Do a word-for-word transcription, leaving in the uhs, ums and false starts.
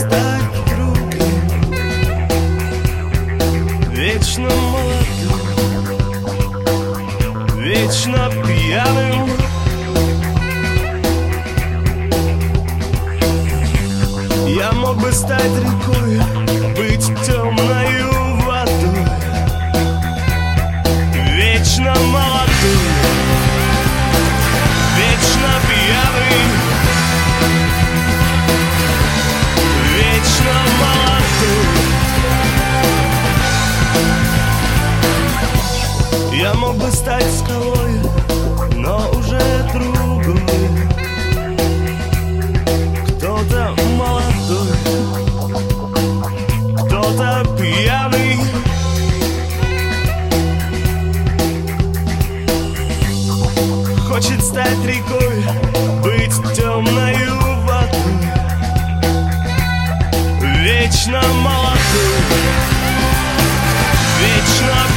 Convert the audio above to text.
стать другим, вечно молодым, вечно пьяным. Я мог бы стать рекой, быть темною водой, вечно молодым, вечно пьяный, вечно молодой. Я мог бы стать скалой, но уже другой. Кто-то молодой, кто-то пьяный. Хочет стать рекой, быть темною водой, вечно молодой, вечно